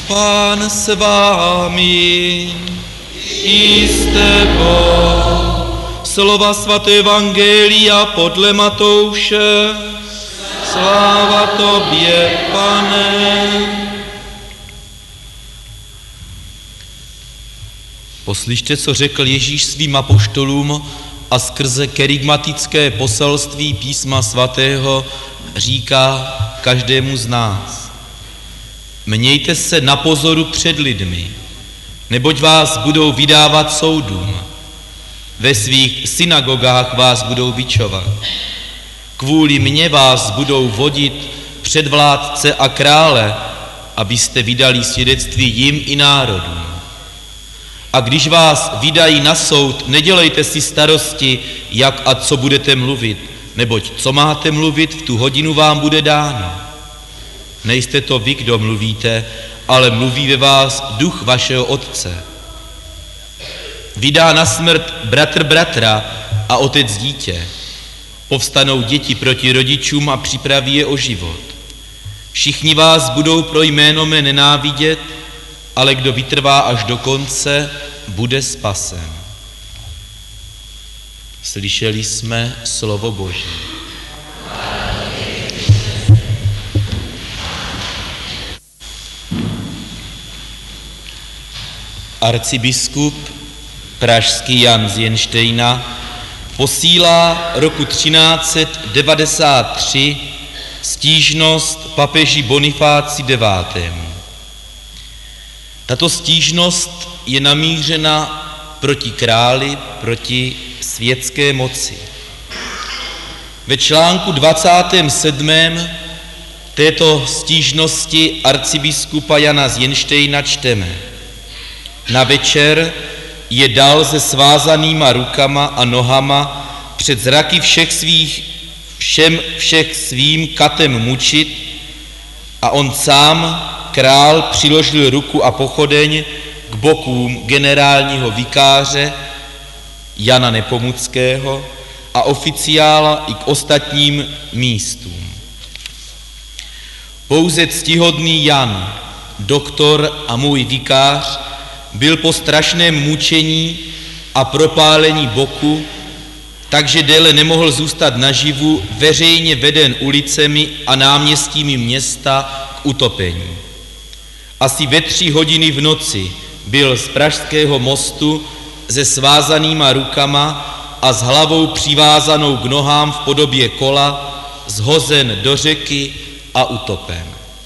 Pán s vámi, i s tebou. Slova svaté evangelia podle Matouše. Sláva tobě, Pane. Poslyšte, co řekl Ježíš svým apoštolům a skrze kerygmatické poselství písma svatého říká každému z nás. Mějte se na pozoru před lidmi, neboť vás budou vydávat soudům. Ve svých synagogách vás budou bičovat. Kvůli mně vás budou vodit před vládce a krále, abyste vydali svědectví jim i národům. A když vás vydají na soud, nedělejte si starosti, jak a co budete mluvit, neboť co máte mluvit, v tu hodinu vám bude dáno. Nejste to vy, kdo mluvíte, ale mluví ve vás duch vašeho Otce. Vydá na smrt bratr bratra a otec dítě. Povstanou děti proti rodičům a připraví je o život. Všichni vás budou pro jméno mé nenávidět, ale kdo vytrvá až do konce, bude spasen. Slyšeli jsme slovo Boží. Arcibiskup pražský Jan z Jenštejna posílá roku 1393 stížnost papeži Bonifáci IX. Tato stížnost je namířena proti králi, proti světské moci. Ve článku 27. této stížnosti arcibiskupa Jana z Jenštejna čteme: Na večer je dal se svázanýma rukama a nohama před zraky všech svým katem mučit a on sám, král, přiložil ruku a pochodeň k bokům generálního vikáře Jana Nepomuckého a oficiála i k ostatním místům. Pouze ctihodný Jan, doktor a můj vikář, byl po strašném mučení a propálení boku, takže déle nemohl zůstat naživu, veřejně veden ulicemi a náměstími města k utopení. Asi ve 3 hodiny v noci byl z Pražského mostu se svázanýma rukama a s hlavou přivázanou k nohám v podobě kola zhozen do řeky a utopen.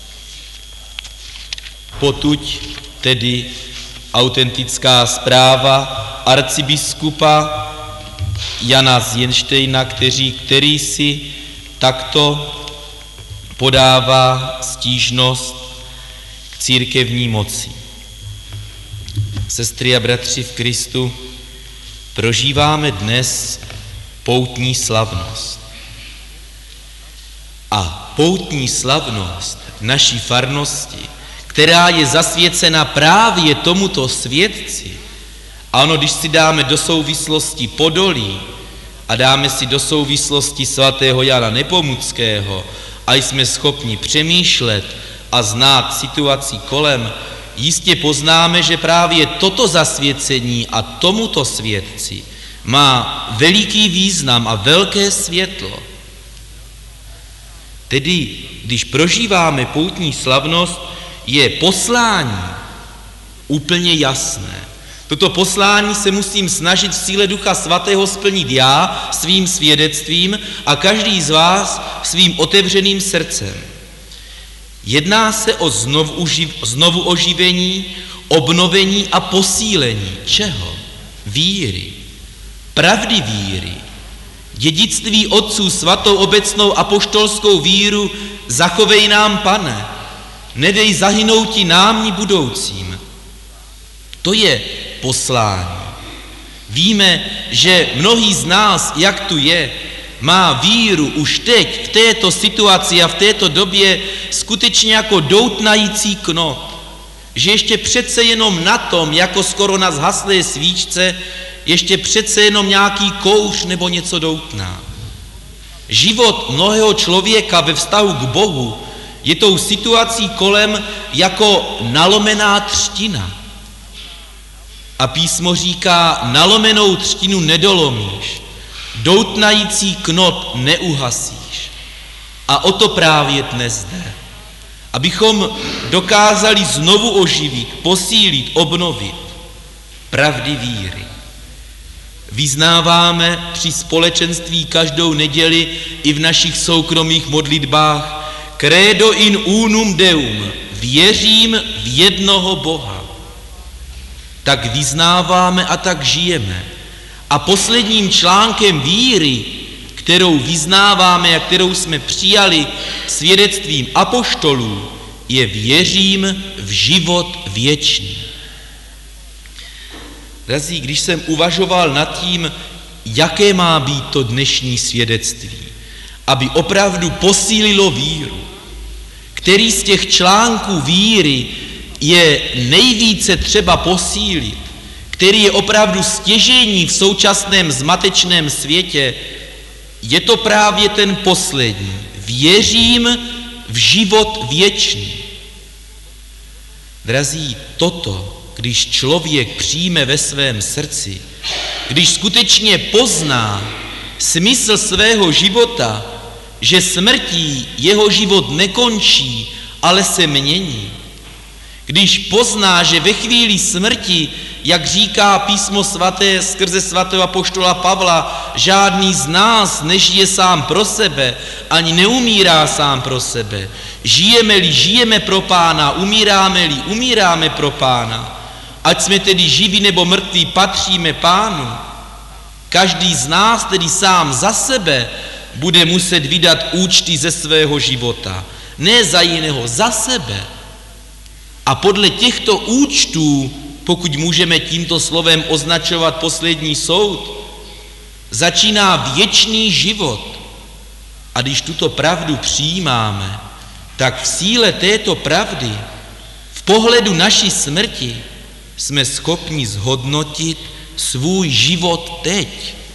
Potud tedy autentická zpráva arcibiskupa Jana z Jenštejna, který si takto podává stížnost k církevní moci. Sestry a bratři v Kristu, prožíváme dnes poutní slavnost. A poutní slavnost naší farnosti, která je zasvěcena právě tomuto světci, ano, když si dáme do souvislosti Podolí a dáme si do souvislosti svatého Jana Nepomuckého a jsme schopni přemýšlet a znát situaci kolem, jistě poznáme, že právě toto zasvěcení a tomuto světci má veliký význam a velké světlo. Tedy, když prožíváme poutní slavnost, je poslání úplně jasné. Toto poslání se musím snažit v síle Ducha Svatého splnit já svým svědectvím a každý z vás svým otevřeným srdcem. Jedná se o znovu oživení, obnovení a posílení. Čeho? Víry. Pravdy víry. Dědictví otců svatou obecnou apoštolskou víru zachovej nám, Pane. Nedej zahynouti nám ni budoucím. To je poslání. Víme, že mnohý z nás, jak tu je, má víru už teď v této situaci a v této době skutečně jako doutnající knot. Že ještě přece jenom na tom, jako skoro na zhaslé svíčce, ještě přece jenom nějaký kouř nebo něco doutná. Život mnohého člověka ve vztahu k Bohu je tou situací kolem jako nalomená třtina. A písmo říká, nalomenou třtinu nedolomíš, doutnající knot neuhasíš. A o to právě dnes jde. Abychom dokázali znovu oživit, posílit, obnovit pravdy víry. Vyznáváme při společenství každou neděli i v našich soukromých modlitbách Credo in unum Deum, věřím v jednoho Boha. Tak vyznáváme a tak žijeme. A posledním článkem víry, kterou vyznáváme a kterou jsme přijali svědectvím apoštolů, je věřím v život věčný. Drazí, když jsem uvažoval nad tím, jaké má být to dnešní svědectví, aby opravdu posílilo víru, který z těch článků víry je nejvíce třeba posílit, který je opravdu stěžejní v současném zmatečném světě, je to právě ten poslední. Věřím v život věčný. Drazí, toto, když člověk přijme ve svém srdci, když skutečně pozná smysl svého života, že smrtí jeho život nekončí, ale se mění, když pozná, že ve chvíli smrti, jak říká písmo svaté skrze svatého apoštola Pavla, žádný z nás nežije sám pro sebe, ani neumírá sám pro sebe. Žijeme-li, žijeme pro Pána, umíráme-li, umíráme pro Pána. Ať jsme tedy živí nebo mrtví, patříme Pánu. Každý z nás tedy sám za sebe bude muset vydat účty ze svého života. Ne za jiného, za sebe. A podle těchto účtů, pokud můžeme tímto slovem označovat poslední soud, začíná věčný život. A když tuto pravdu přijímáme, tak v síle této pravdy, v pohledu naší smrti, jsme schopni zhodnotit svůj život teď.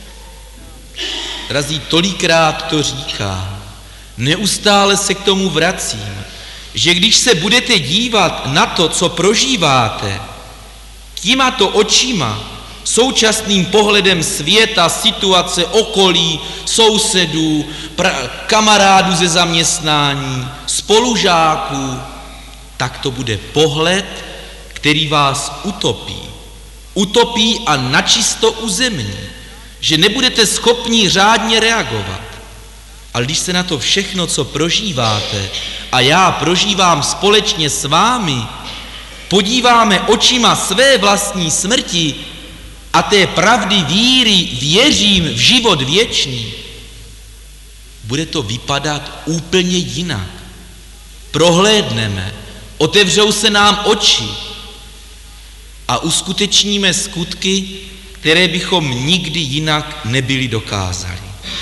Drazí, tolikrát to říkám, neustále se k tomu vracím, že když se budete dívat na to, co prožíváte, tímto očima, současným pohledem světa, situace, okolí, sousedů, kamarádů ze zaměstnání, spolužáků, tak to bude pohled, který vás utopí. Utopí a načisto uzemní, že nebudete schopni řádně reagovat. Ale když se na to všechno, co prožíváte, a já prožívám společně s vámi, podíváme očima své vlastní smrti a té pravdy víry věřím v život věčný, bude to vypadat úplně jinak. Prohlédneme, otevřou se nám oči a uskutečníme skutky, které bychom nikdy jinak nebyli dokázali.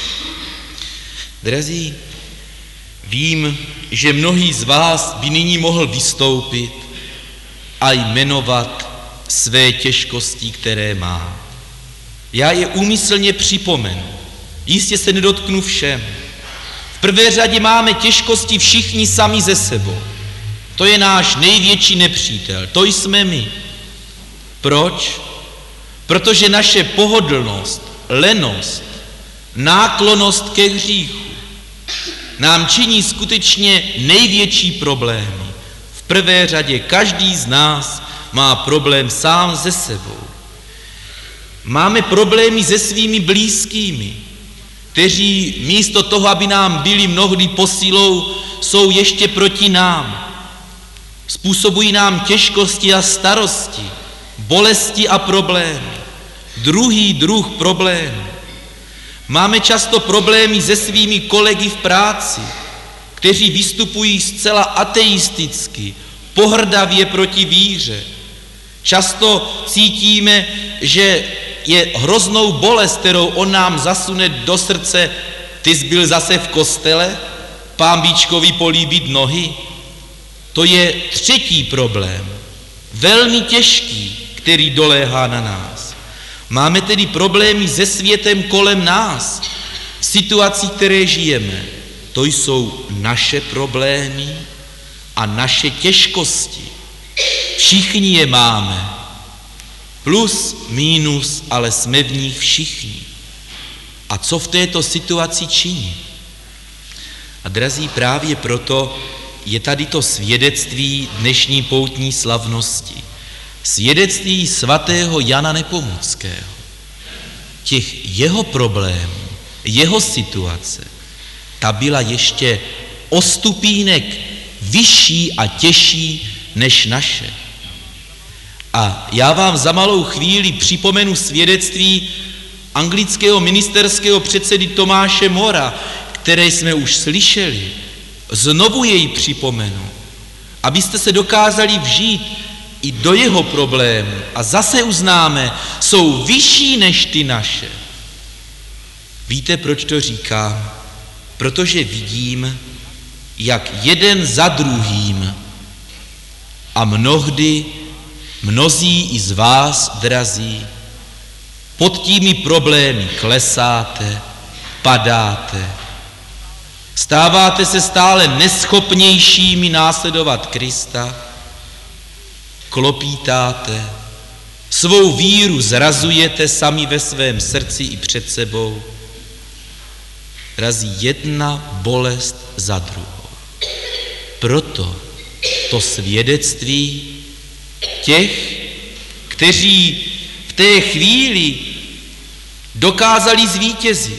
Drazí, vím, že mnohý z vás by nyní mohl vystoupit a jmenovat své těžkosti, které má. Já je úmyslně připomenu. Jistě se nedotknu všem. V prvé řadě máme těžkosti všichni sami ze sebou. To je náš největší nepřítel. To jsme my. Proč? Protože naše pohodlnost, lenost, náklonnost ke hříchu nám činí skutečně největší problémy. V prvé řadě každý z nás má problém sám se sebou. Máme problémy se svými blízkými, kteří místo toho, aby nám byli mnohdy posilou, jsou ještě proti nám. Způsobují nám těžkosti a starosti, bolesti a problémy. Druhý druh problémů. Máme často problémy se svými kolegy v práci, kteří vystupují zcela ateisticky, pohrdavě proti víře. Často cítíme, že je hroznou bolest, kterou on nám zasune do srdce, ty jsi byl zase v kostele, Pánbíčkovi políbit nohy. To je třetí problém, velmi těžký, který doléhá na nás. Máme tedy problémy se světem kolem nás, v situacích, které žijeme. To jsou naše problémy a naše těžkosti. Všichni je máme. Plus, mínus, ale jsme v nich všichni. A co v této situaci činit? A drazí, právě proto je tady to svědectví dnešní poutní slavnosti. Svědectví svatého Jana Nepomuckého. Těch jeho problémů, jeho situace, ta byla ještě o stupínek vyšší a těžší než naše. A já vám za malou chvíli připomenu svědectví anglického ministerského předsedy Tomáše Mora, které jsme už slyšeli. Znovu jej připomenu, abyste se dokázali vžít i do jeho problémů a zase uznáme, jsou vyšší než ty naše. Víte, proč to říkám? Protože vidím, jak jeden za druhým a mnozí i z vás, drazí, pod těmi problémy klesáte, padáte, stáváte se stále neschopnějšími následovat Krista, klopítáte, svou víru zrazujete sami ve svém srdci i před sebou. Drazí, jedna bolest za druhou. Proto to svědectví těch, kteří v té chvíli dokázali zvítězit.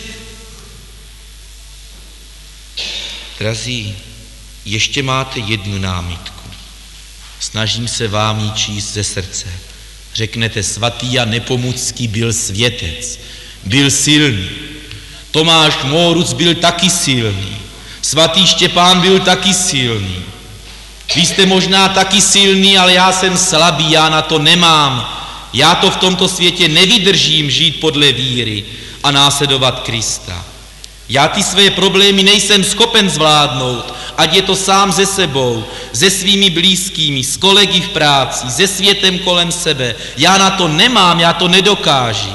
Drazí, ještě máte jednu námitku. Snažím se vám ji číst ze srdce. Řeknete, svatý Jan Nepomucký byl světec, byl silný. Tomáš Móruc byl taky silný. Svatý Štěpán byl taky silný. Vy jste možná taky silný, ale já jsem slabý, já na to nemám. Já to v tomto světě nevydržím žít podle víry a následovat Krista. Já ty své problémy nejsem schopen zvládnout, ať je to sám ze sebou, se svými blízkými, s kolegy v práci, se světem kolem sebe. Já na to nemám, já to nedokážu.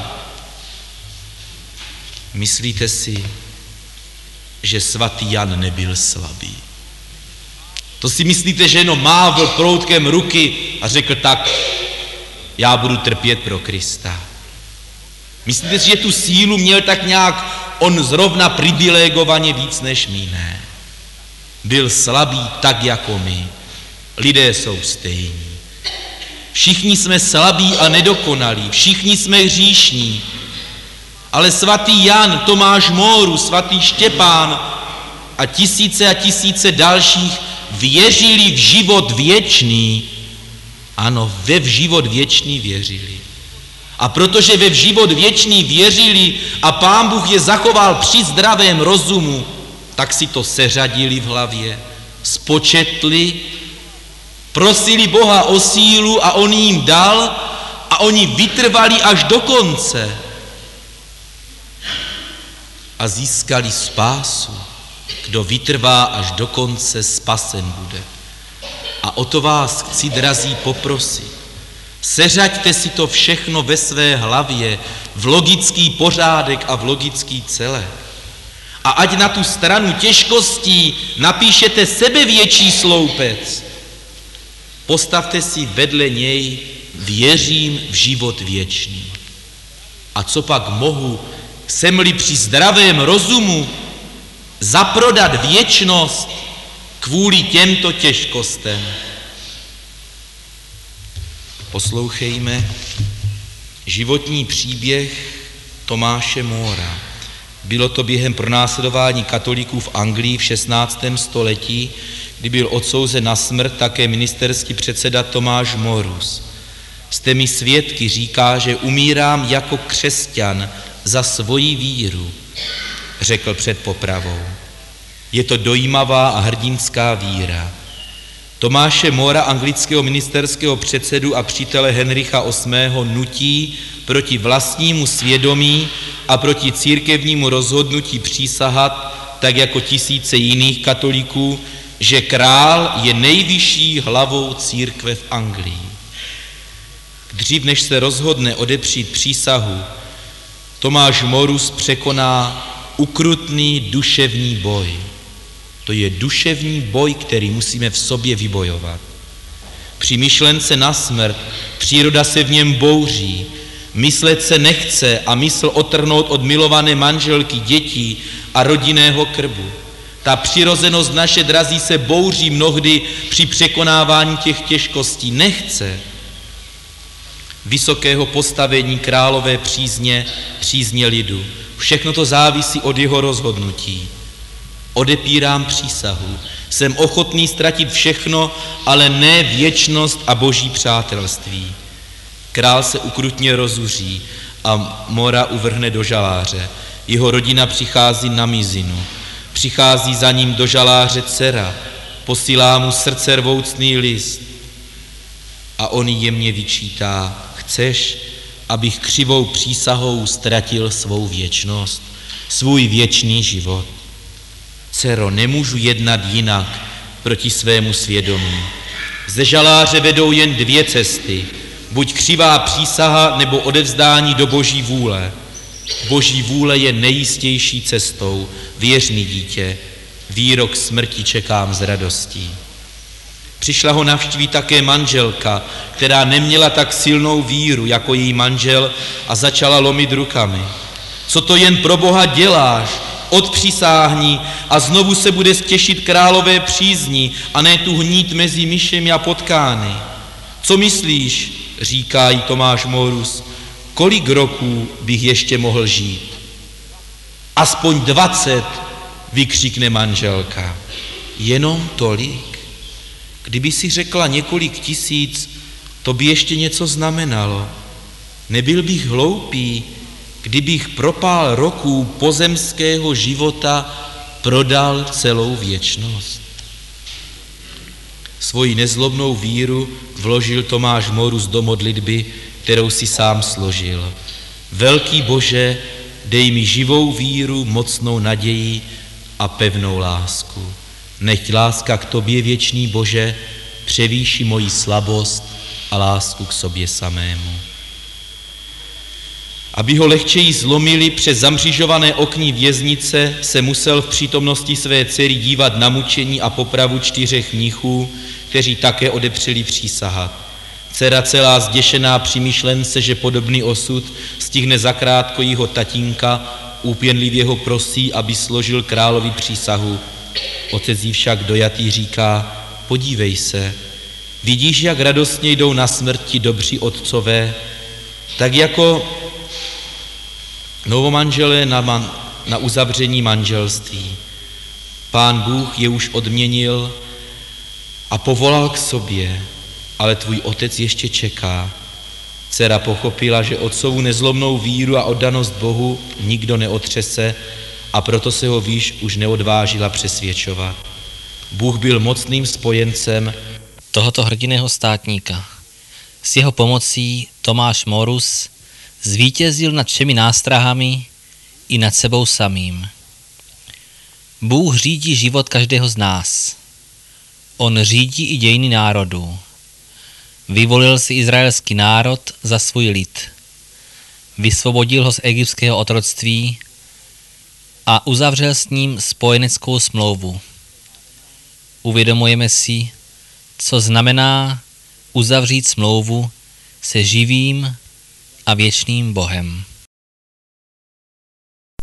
Myslíte si, že svatý Jan nebyl slabý? To si myslíte, že jenom mávl proutkem ruky a řekl tak, já budu trpět pro Krista. Myslíte si, že tu sílu měl tak nějak on zrovna privilegovaně víc než my? Ne. Byl slabý tak jako my. Lidé jsou stejní. Všichni jsme slabí a nedokonalí, všichni jsme hříšní. Ale svatý Jan, Tomáš Mórus, svatý Štěpán a tisíce dalších věřili v život věčný. Ano, v život věčný věřili. A protože v život věčný věřili a Pán Bůh je zachoval při zdravém rozumu, tak si to seřadili v hlavě, spočetli, prosili Boha o sílu a on jim dal a oni vytrvali až do konce a získali spásu. Kdo vytrvá až do konce, spasen bude. A o to vás chci, drazí, poprosit. Seřaďte si to všechno ve své hlavě, v logický pořádek a v logický celek. A ať na tu stranu těžkostí napíšete sebevětší sloupec, postavte si vedle něj, věřím v život věčný. A co pak mohu, jsem-li při zdravém rozumu, zaprodat věčnost kvůli těmto těžkostem? Poslouchejme životní příběh Tomáše Móra. Bylo to během pronásledování katolíků v Anglii v 16. století, kdy byl odsouzen na smrt také ministerský předseda Tomáš Mórus. Jste mi svědky, říká, že umírám jako křesťan za svoji víru, řekl před popravou. Je to dojímavá a hrdinská víra. Tomáše Móra, anglického ministerského předsedu a přítele Henricha VIII. Nutí proti vlastnímu svědomí a proti církevnímu rozhodnutí přísahat, tak jako tisíce jiných katolíků, že král je nejvyšší hlavou církve v Anglii. Dřív než se rozhodne odepřít přísahu, Tomáš Mórus překoná ukrutný duševní boj. To je duševní boj, který musíme v sobě vybojovat. Při myšlence na smrt příroda se v něm bouří, myslet se nechce a mysl otrhnout od milované manželky, dětí a rodinného krbu. Ta přirozenost naše, drazí, se bouří mnohdy při překonávání těch těžkostí. Nechce vysokého postavení králové přízně lidu. Všechno to závisí od jeho rozhodnutí. Odepírám přísahu. Jsem ochotný ztratit všechno, ale ne věčnost a boží přátelství. Král se ukrutně rozuří a mora uvrhne do žaláře. Jeho rodina přichází na mizinu. Přichází za ním do žaláře dcera, posílá mu srdcervoucný list a on jemně vyčítá: chceš, abych křivou přísahou ztratil svou věčnost, svůj věčný život? Dcero, nemůžu jednat jinak proti svému svědomí. Ze žaláře vedou jen dvě cesty, buď křivá přísaha, nebo odevzdání do boží vůle. Boží vůle je nejistější cestou, věřný dítě, výrok smrti čekám s radostí. Přišla ho navštívit také manželka, která neměla tak silnou víru jako její manžel a začala lomit rukami. Co to jen pro Boha děláš? Odpřísáhni a znovu se bude těšit králové přízni a ne tu hnít mezi myšemi a potkány. Co myslíš, říká jí Tomáš Morus, kolik roků bych ještě mohl žít? Aspoň 20, vykřikne manželka. Jenom tolik? Kdyby si řekla několik tisíc, to by ještě něco znamenalo. Nebyl bych hloupý, kdybych pro pár roků pozemského života prodal celou věčnost. Svoji nezlobnou víru vložil Tomáš Morus do modlitby, kterou si sám složil. Velký Bože, dej mi živou víru, mocnou naději a pevnou lásku. Nechť láska k tobě, věčný Bože, převýší moji slabost a lásku k sobě samému. Aby ho lehčeji zlomili přes zamřižované okní věznice, se musel v přítomnosti své dcery dívat na mučení a popravu 4 mnichů, kteří také odepřeli přísahat. Dcera celá zděšená při myšlence, že podobný osud stihne zakrátko jeho tatínka, úpěnlivě ho prosí, aby složil královi přísahu. Otec jí však dojatý říká: podívej se, vidíš, jak radostně jdou na smrt ti dobří otcové, tak jako novomanželé na uzavření manželství. Pán Bůh je už odměnil a povolal k sobě, ale tvůj otec ještě čeká. Dcera pochopila, že otcovu nezlomnou víru a oddanost Bohu nikdo neotřese, a proto se ho výš už neodvážila přesvědčovat. Bůh byl mocným spojencem tohoto hrdinného státníka. S jeho pomocí Tomáš Morus zvítězil nad všemi nástrahami i nad sebou samým. Bůh řídí život každého z nás. On řídí i dějiny národů. Vyvolil si izraelský národ za svůj lid. Vysvobodil ho z egyptského otroctví a uzavřel s ním spojeneckou smlouvu. Uvědomujeme si, co znamená uzavřít smlouvu se živým a věčným Bohem.